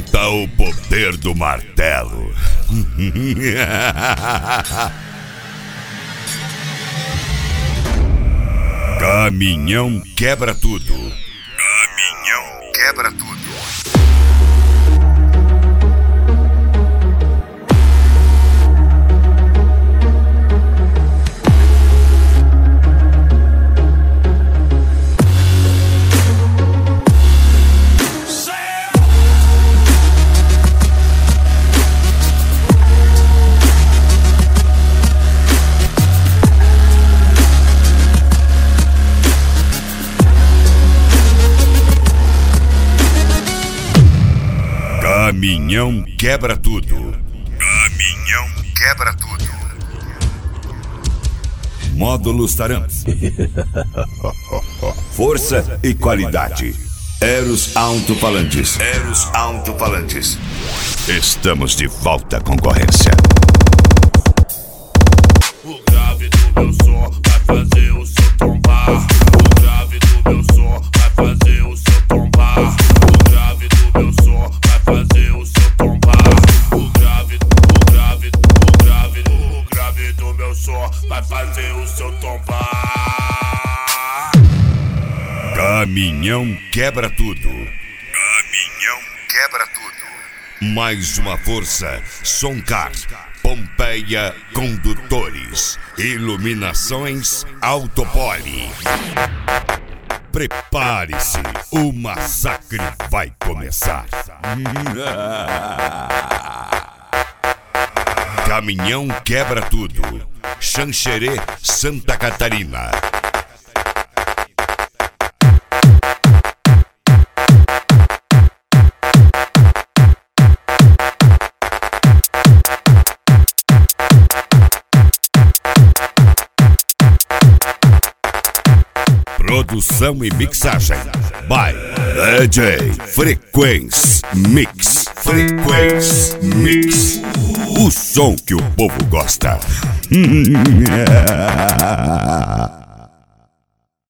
Sinta o poder do martelo. Caminhão quebra tudo. Caminhão quebra tudo. Caminhão quebra tudo. Caminhão quebra tudo. Módulos Taram. Força e qualidade. Eros Alto-Falantes. Eros Alto-Falantes. Estamos de volta, concorrência. O grave do meu som vai fazer o seu tombar. O grave do meu som vai fazer o seu tombar. O grave do meu som vai fazer o seu tombar. O grave do meu som vai fazer o seu tombar. Caminhão quebra tudo. Caminhão quebra tudo. Mais uma força. Soncar. Pompeia Condutores. Iluminações Autopoli. Prepare-se, o massacre vai começar. Caminhão quebra tudo. Xanxerê, Santa Catarina. Produção e mixagem by DJ Frequência Mix. Frequência Mix. O som que o povo gosta.